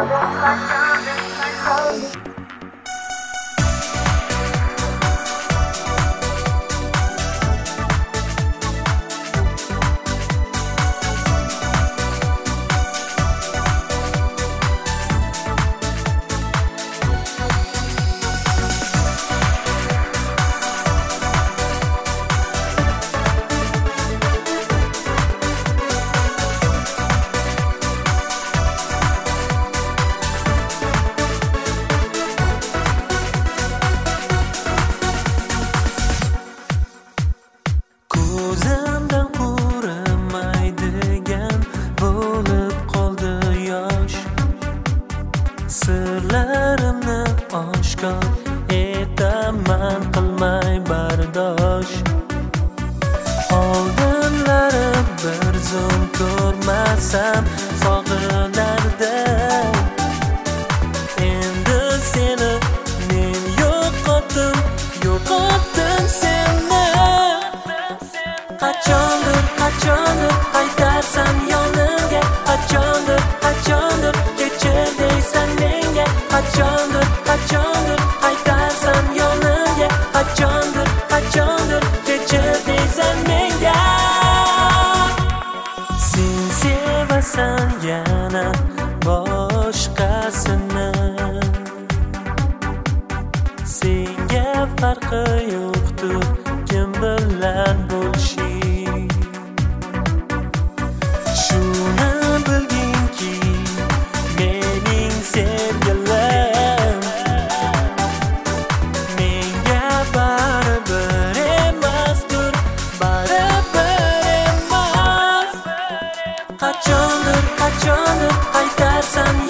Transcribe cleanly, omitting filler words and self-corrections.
Ko'zimdan qurimaydigan bo'lib qoldi yosh. Sirlarimni oshkor etaman, qilmay bardosh. Oldinlari bir zum ko'rmasam sog'inardim. Endi seni men yo'qotdim seni. Qachondir qaytarsan yonimga, qachondir kechir deysan menga. Qachondir qaytarsan yonimga, qachondir kechir deysan menga. Sen sevasan yana boshqasini, senga farqi yo'qdir kim bilan bo'lishing. Shuni bilginki mening sevgilim menga baribir emasdir, baribir emas. Qachondir qaytarsan